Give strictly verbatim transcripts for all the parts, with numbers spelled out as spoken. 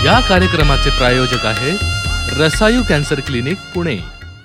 या कार्यक्रमाचे प्रायोजक आहेत रसायू कॅन्सर क्लिनिक पुणे.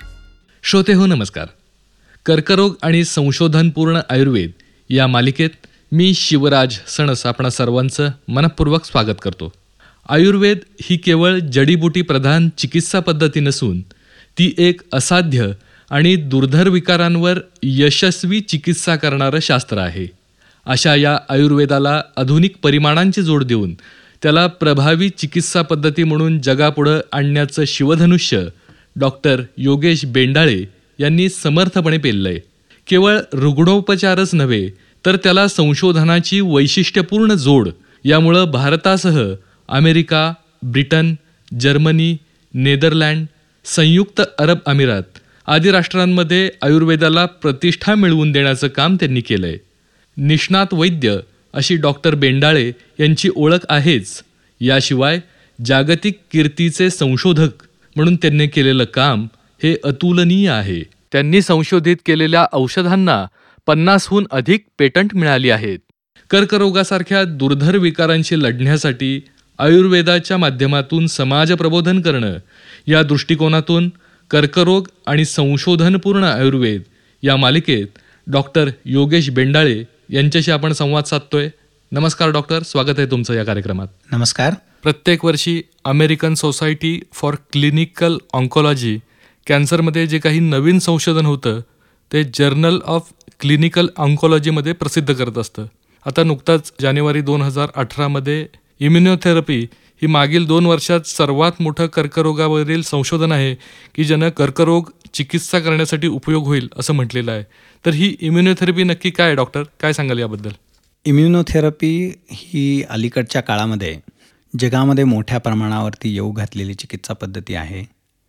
श्रोते हो नमस्कार. कर्करोग आणि संशोधनपूर्ण आयुर्वेद या मालिकेत मी शिवराज सणस आपणा सर्वांचं मनपूर्वक स्वागत करतो. आयुर्वेद ही केवळ जडीबुटी प्रधान चिकित्सा पद्धती नसून ती एक असाध्य आणि दुर्धर विकारांवर यशस्वी चिकित्सा करणारं शास्त्र आहे. अशा या आयुर्वेदाला आधुनिक परिमाणांची जोड देऊन त्याला प्रभावी चिकित्सा पद्धती म्हणून जगापुढं आणण्याचं शिवधनुष्य डॉक्टर योगेश बेंडाळे यांनी समर्थपणे पेललंय. केवळ रुग्णोपचारच नव्हे तर त्याला संशोधनाची वैशिष्ट्यपूर्ण जोड. यामुळं भारतासह अमेरिका, ब्रिटन, जर्मनी, नेदरलँड, संयुक्त अरब अमिरात आदी राष्ट्रांमध्ये आयुर्वेदाला प्रतिष्ठा मिळवून देण्याचं काम त्यांनी केलंय. निष्णात वैद्य अशी डॉक्टर बेंडाळे यांची ओळख आहेच. याशिवाय जागतिक कीर्तीचे संशोधक म्हणून त्यांनी केलेलं काम हे अतुलनीय आहे. त्यांनी संशोधित केलेल्या औषधांना पन्नासहून अधिक पेटंट मिळाली आहेत. कर्करोगासारख्या दुर्धर विकारांशी लढण्यासाठी आयुर्वेदाच्या माध्यमातून समाज प्रबोधन करणं या दृष्टिकोनातून कर्करोग आणि संशोधनपूर्ण आयुर्वेद या मालिकेत डॉक्टर योगेश बेंडाळे यांच्याशी आपण संवाद साधतोय. नमस्कार डॉक्टर, स्वागत आहे तुमचं या कार्यक्रमात. नमस्कार. प्रत्येक वर्षी American society for clinical oncology कॅन्सरमध्ये जे काही नवीन संशोधन होतं ते जर्नल ऑफ क्लिनिकल ऑन्कोलॉजीमध्ये प्रसिद्ध करत असतं. आता नुकताच जानेवारी दोन हजार अठरामध्ये इम्युनोथेरपी ही मागील दोन वर्षात सर्वात मोठं कर्करोगावरील संशोधन आहे की ज्यानं कर्करोग चिकित्सा करण्यासाठी उपयोग होईल असं म्हटलेलं आहे. तर ही इम्युनोथेरपी नक्की काय आहे डॉक्टर, काय सांगाल याबद्दल? इम्युनोथेरपी ही अलीकडच्या काळामध्ये जगामध्ये मोठ्या प्रमाणावरती येऊ घातलेली चिकित्सा पद्धती आहे.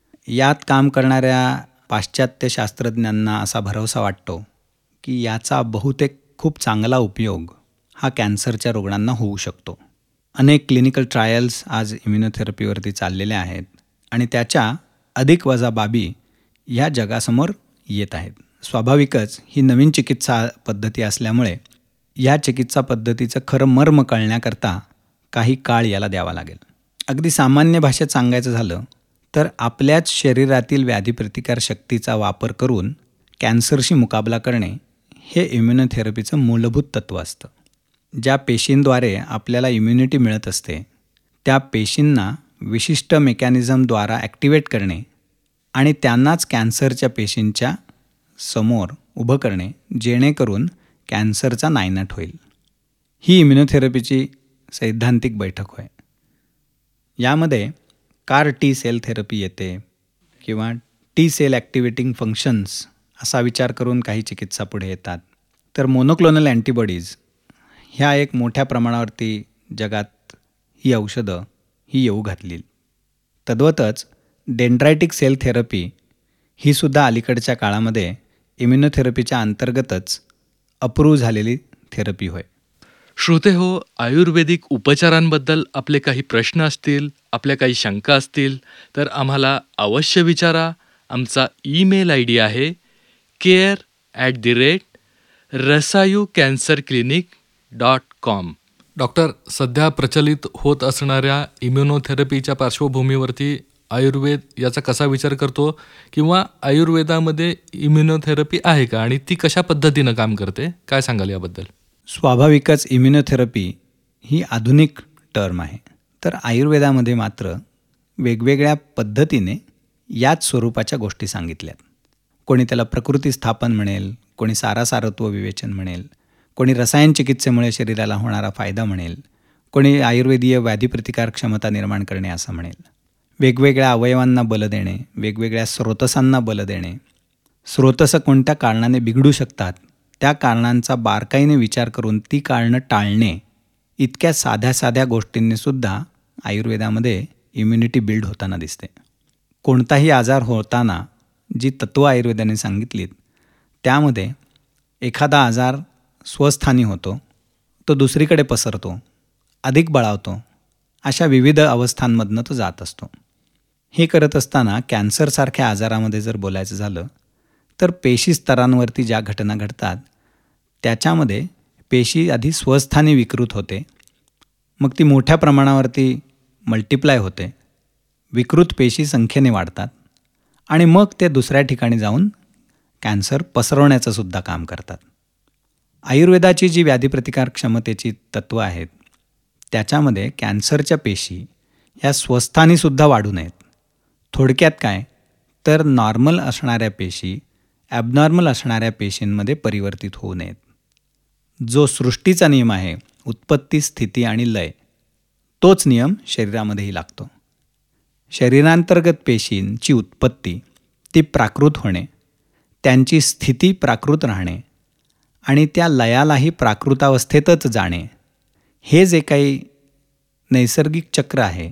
यात काम करणाऱ्या पाश्चात्य शास्त्रज्ञांना असा भरवसा वाटतो की याचा बहुतेक खूप चांगला उपयोग हा कॅन्सरच्या रुग्णांना होऊ शकतो. अनेक क्लिनिकल ट्रायल्स आज इम्युनोथेरपीवरती चाललेले आहेत आणि त्याच्या अधिक वजा बाबी ह्या जगासमोर येत आहेत. स्वाभाविकच ही नवीन चिकित्सा पद्धती असल्यामुळे या चिकित्सा पद्धतीचं खरं मर्म कळण्याकरता काही काळ याला द्यावा लागेल. अगदी सामान्य भाषेत सांगायचं झालं तर आपल्याच शरीरातील व्याधिप्रतिकार शक्तीचा वापर करून कॅन्सरशी मुकाबला करणे हे इम्युनोथेरपीचं मूलभूत तत्त्व असतं. ज्या पेशींद्वारे आपल्याला इम्युनिटी मिळत असते त्या पेशींना विशिष्ट मेकॅनिझमद्वारा ॲक्टिवेट करणे आणि त्यांनाच कॅन्सरच्या पेशींच्या समोर उभं करणे जेणेकरून कॅन्सरचा नायनाट होईल. ही इम्युनोथेरपीची सैद्धांतिक बैठक होय. यामध्ये कार टी सेल थेरपी येते किंवा टी सेल ॲक्टिवेटिंग फंक्शन्स असा विचार करून काही चिकित्सा पुढे येतात. तर मोनोक्लोनल अँटीबॉडीज ह्या एक मोठ्या प्रमाणावरती जगात ही औषधं ही येऊ घातली. तद्वतच डेंड्रायटिक सेल थेरपी ही सुद्धा अलीकडच्या काळामध्ये इम्युनोथेरपीच्या अंतर्गतच अप्रूव्ह झालेली थेरपी होय. श्रोते हो, आयुर्वेदिक उपचारांबद्दल आपले काही प्रश्न असतील, आपल्या काही शंका असतील तर आम्हाला अवश्य विचारा. आमचा ईमेल आय डी आहे care at the rate Rasayu cancer clinic dot com. Doctor, सध्या प्रचलित होत असणाऱ्या इम्युनोथेरपीच्या पार्श्वभूमीवरती आयुर्वेद याचा कसा विचार करतो किंवा आयुर्वेदामध्ये इम्युनोथेरपी आहे का आणि ती कशा पद्धतीनं काम करते, काय सांगाल याबद्दल? स्वाभाविकच इम्युनोथेरपी ही आधुनिक टर्म आहे. तर आयुर्वेदामध्ये मात्र वेगवेगळ्या पद्धतीने याच स्वरूपाच्या गोष्टी सांगितल्यात. कोणी त्याला प्रकृती स्थापन म्हणेल, कोणी सारासारत्व विवेचन म्हणेल, कोणी रसायन चिकित्सेमुळे शरीराला होणारा फायदा म्हणेल, कोणी आयुर्वेदीय व्याधिप्रतिकार क्षमता निर्माण करणे असं म्हणेल. वेगवेगळ्या अवयवांना बल देणे, वेगवेगळ्या स्रोतसांना बल देणे, स्रोतस कोणत्या कारणाने बिघडू शकतात त्या कारणांचा बारकाईने विचार करून ती कारणं टाळणे, इतक्या साध्या साध्या गोष्टींनीसुद्धा आयुर्वेदामध्ये इम्युनिटी बिल्ड होताना दिसते. कोणताही आजार होताना जी तत्त्व आयुर्वेदाने सांगितलीत त्यामध्ये एखादा आजार स्वस्थानी होतो, तो दुसरीकडे पसरतो, अधिक बळावतो, अशा विविध अवस्थांमधनं तो जात असतो. हे करत असताना कॅन्सरसारख्या आजारामध्ये जर बोलायचं झालं तर पेशी स्तरांवरती ज्या घटना घडतात त्याच्यामध्ये पेशी आधी स्वस्थानी विकृत होते, मग ती मोठ्या प्रमाणावरती मल्टिप्लाय होते, विकृत पेशी संख्येने वाढतात आणि मग ते दुसऱ्या ठिकाणी जाऊन कॅन्सर पसरवण्याचं सुद्धा काम करतात. आयुर्वेदाची जी व्याधिप्रतिकार क्षमतेची तत्त्वं आहेत त्याच्यामध्ये कॅन्सरच्या पेशी ह्या स्वस्थानीसुद्धा वाढू नयेत. थोडक्यात काय तर नॉर्मल असणाऱ्या पेशी ॲबनॉर्मल असणाऱ्या पेशींमध्ये परिवर्तित होऊ नयेत. जो सृष्टीचा नियम आहे उत्पत्ती, स्थिती आणि लय, तोच नियम शरीरामध्येही लागतो. शरीरांतर्गत पेशींची उत्पत्ती ती प्राकृत होणे, त्यांची स्थिती प्राकृत राहणे आणि त्या लयालाही प्राकृतावस्थेतच जाणे, हे जे काही नैसर्गिक चक्र आहे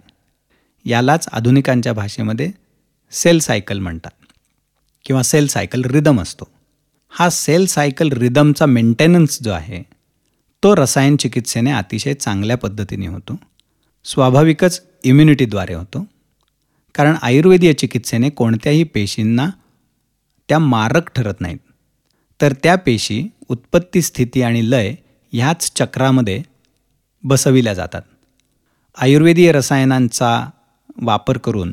यालाच आधुनिकांच्या भाषेमध्ये सेल सायकल म्हणतात किंवा सेल सायकल रिदम असतो. हा सेल सायकल रिदमचा मेंटेनन्स जो आहे तो रसायन चिकित्सेने अतिशय चांगल्या पद्धतीने होतो. स्वाभाविकच इम्युनिटीद्वारे होतो, कारण आयुर्वेदीय चिकित्सेने कोणत्याही पेशींना त्या मारक ठरत नाहीत, तर त्या पेशी उत्पत्ती, स्थिती आणि लय ह्याच चक्रामध्ये बसविल्या जातात. आयुर्वेदीय रसायनांचा वापर करून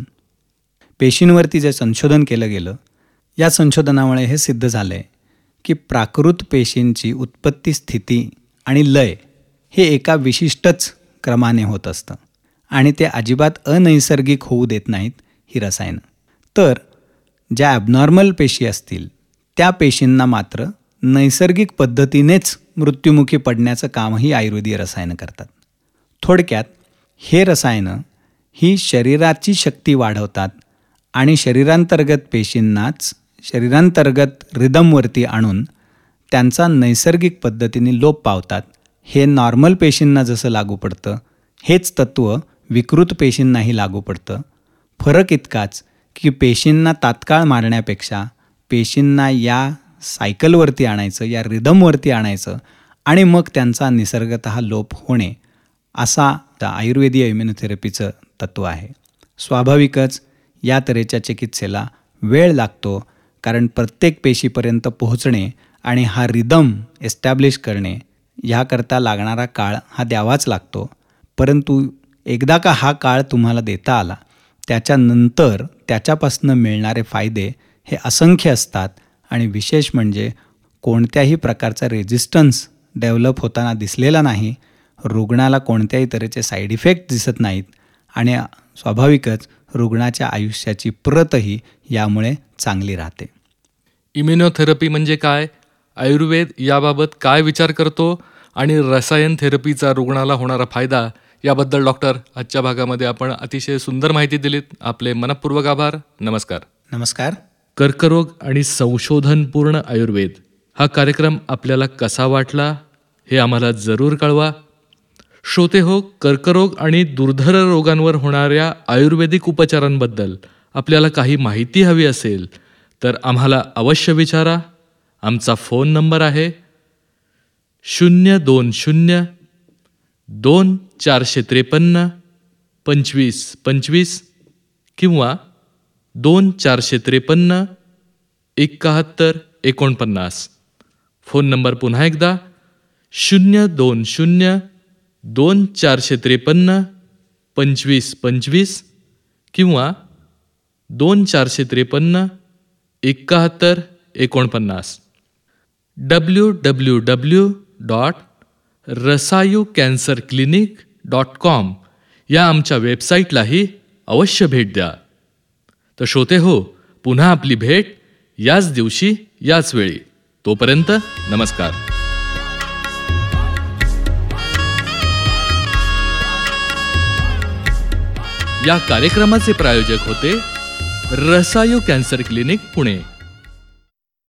पेशींवरती जे संशोधन केलं गेलं, या संशोधनामुळे हे सिद्ध झालं आहे की प्राकृत पेशींची उत्पत्ती, स्थिती आणि लय हे एका विशिष्टच क्रमाने होत असतं आणि ते अजिबात अनैसर्गिक होऊ देत नाहीत ही रसायनं. तर ज्या ॲबनॉर्मल पेशी असतील त्या पेशींना मात्र नैसर्गिक पद्धतीनेच मृत्युमुखी पडण्याचं कामही आयुर्वेदीय रसायनं करतात. थोडक्यात हे रसायनं ही शरीराची शक्ती वाढवतात आणि शरीरांतर्गत पेशींनाच शरीरांतर्गत रिदमवरती आणून त्यांचा नैसर्गिक पद्धतीने लोप पावतात. हे नॉर्मल पेशींना जसं लागू पडतं हेच तत्त्व विकृत पेशींनाही लागू पडतं. फरक इतकाच की पेशींना तात्काळ मारण्यापेक्षा पेशींना या सायकलवरती आणायचं, या रिदमवरती आणायचं आणि मग त्यांचा निसर्गतः लोप होणे, असा त्या आयुर्वेदीय इम्युनोथेरपीचं तत्त्व आहे. स्वाभाविकच या तऱ्हेच्या चिकित्सेला वेळ लागतो, कारण प्रत्येक पेशीपर्यंत पोहोचणे आणि हा रिदम एस्टॅब्लिश करणे ह्याकरता लागणारा काळ हा द्यावाच लागतो. परंतु एकदा का हा काळ तुम्हाला देता आला त्याच्यानंतर त्याच्यापासून मिळणारे फायदे हे असंख्य असतात आणि विशेष म्हणजे कोणत्याही प्रकारचा रेझिस्टन्स डेव्हलप होताना दिसलेला नाही, रुग्णाला कोणत्याही तऱ्हेचे साईड इफेक्ट दिसत नाहीत आणि स्वाभाविकच रुग्णाच्या आयुष्याची प्रतही यामुळे चांगली राहते. इम्युनोथेरपी म्हणजे काय, आयुर्वेद याबाबत काय विचार करतो आणि रसायन थेरपीचा रुग्णाला होणारा फायदा याबद्दल डॉक्टर आजच्या भागामध्ये आपण अतिशय सुंदर माहिती दिलीत. आपले मनपूर्वक आभार. नमस्कार. नमस्कार. कर्करोग आणि संशोधनपूर्ण आयुर्वेद हा कार्यक्रम आपल्याला कसा वाटला हे आम्हाला जरूर कळवा. श्रोते हो, कर्करोग आणि दुर्धर रोगांवर होणाऱ्या आयुर्वेदिक उपचारांबद्दल आपल्याला काही माहिती हवी असेल तर आम्हाला अवश्य विचारा. आमचा फोन नंबर आहे शून्य दोन शून्य दोन चारशे त्रेपन्न पंचवीस पंचवीस किंवा दोन चारशे त्रेपन्न एकाहत्तर एकोणपन्नास. फोन नंबर पुन्हा एकदा शून्य दोन शून्य दोन चारशे त्रेपन्न पंचवीस पंचवीस किंवा दोन चारशे त्रेपन्न एकाहत्तर एकोणपन्नास. W W W dot Rasayu cancer clinic dot com या आमच्या वेबसाईटलाही अवश्य भेट द्या. तर श्रोते हो, पुन्हा आपली भेट याच दिवशी याच वेळी. तोपर्यंत नमस्कार. या कार्यक्रमाचे प्रायोजक होते रसायू कॅन्सर क्लिनिक पुणे.